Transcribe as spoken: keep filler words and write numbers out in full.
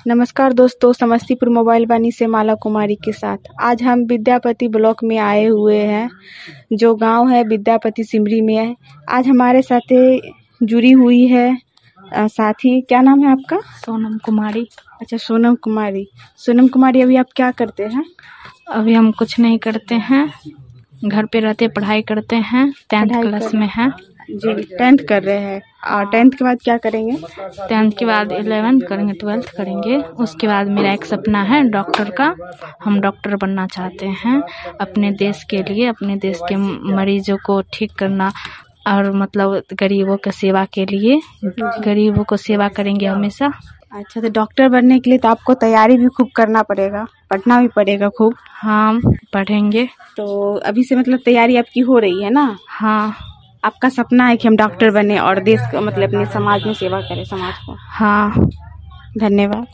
नमस्कार दोस्तों, समस्तीपुर मोबाइल वाणी से माला कुमारी के साथ आज हम विद्यापति ब्लॉक में आए हुए हैं, जो गांव है विद्यापति सिमरी में है। आज हमारे साथ जुड़ी हुई है साथी। क्या नाम है आपका? सोनम कुमारी। अच्छा, सोनम कुमारी। सोनम कुमारी, अभी आप क्या करते हैं? अभी हम कुछ नहीं करते हैं, घर पे रहते पढ़ाई करते हैं। टेंथ क्लास में हैं जी, टेंथ कर रहे हैं। और टेंथ के बाद क्या करेंगे? टेंथ के बाद इलेवेंथ करेंगे, ट्वेल्थ करेंगे। उसके बाद मेरा एक सपना है डॉक्टर का। हम डॉक्टर बनना चाहते हैं अपने देश के लिए, अपने देश के मरीजों को ठीक करना और मतलब गरीबों की सेवा के लिए। गरीबों को सेवा करेंगे हमेशा। अच्छा, तो डॉक्टर बनने के लिए तो आपको तैयारी भी खूब करना पड़ेगा, पढ़ना भी पड़ेगा खूब। हाँ, पढ़ेंगे। तो अभी से मतलब तैयारी आपकी हो रही है ना? हाँ। आपका सपना है कि हम डॉक्टर बने और देश को मतलब अपने समाज में सेवा करें, समाज को। हाँ। धन्यवाद।